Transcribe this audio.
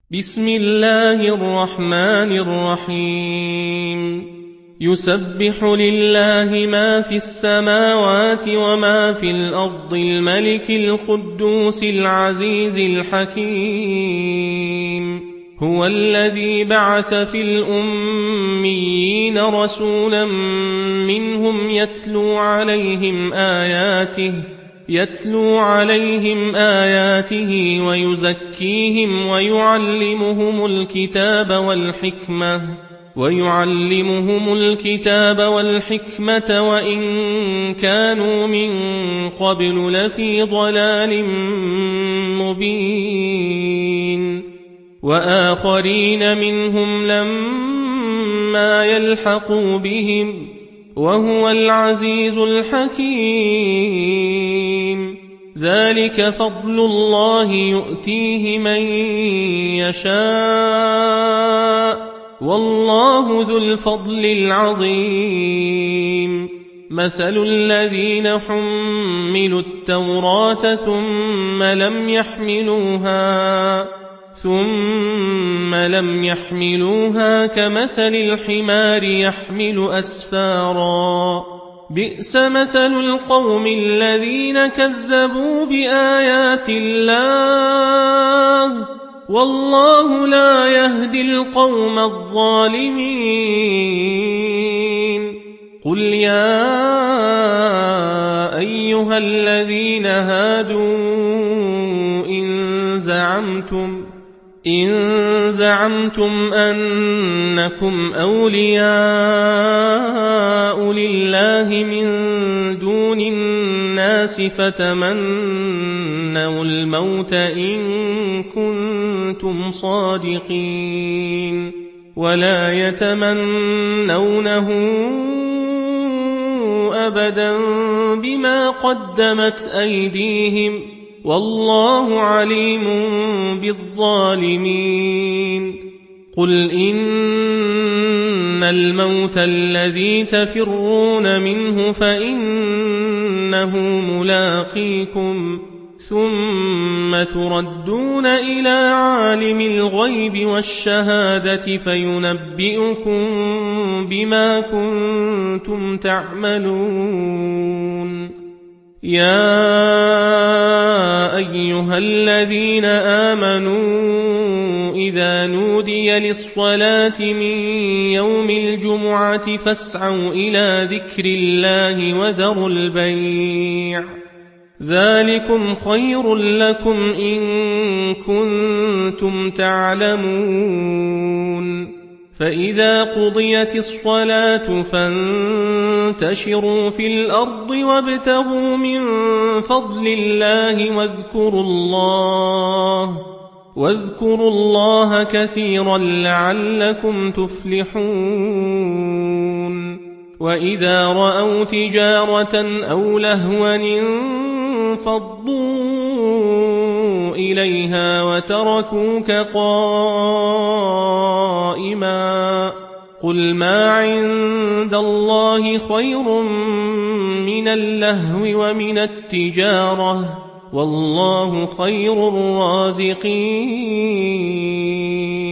بسم الله الرحمن الرحيم يسبح لله ما في السماوات وما في الأرض الملك القدوس العزيز الحكيم هو الذي بعث في الأميين رسولا منهم يتلو عليهم آياته ويزكيهم ويعلمهم الكتاب والحكمة وإن كانوا من قبل لفي ضلال مبين وآخرين منهم لما يلحقوا بهم وهو العزيز الحكيم ذلك فضل الله يؤتيه من يشاء والله ذو الفضل العظيم مثل الذين حملوا التوراة ثم لم يحملوها كمثل الحمار يحمل أسفارا بئس مثل القوم الذين كذبوا بآيات الله والله لا يهدي القوم الظالمين قل يا أيها الذين هادوا إن زعمتم أنكم أولياء لله من دون الناس فتمنوا الموت إن كنتم صادقين ولا يتمنونه أبدا بما قدمت أيديهم والله عليم بالظالمين قل إن الموت الذي تفرون منه فإنه ملاقيكم ثم تردون إلى عالم الغيب والشهادة فينبئكم بما كنتم تعملون يا أيها الذين آمنوا إذا نودي للصلاة من يوم الجمعة فاسعوا إلى ذكر الله وذروا البيع ذلكم خير لكم إن كنتم تعلمون فإذا قضيت الصلاة فانتشروا في الأرض وابتغوا من فضل الله واذكروا الله كثيرا لعلكم تفلحون وإذا رأوا تجارة أو لهوا انفضوا إليها وتركوك قائما قل ما عند الله خير من اللهو ومن التجارة والله خير الرازقين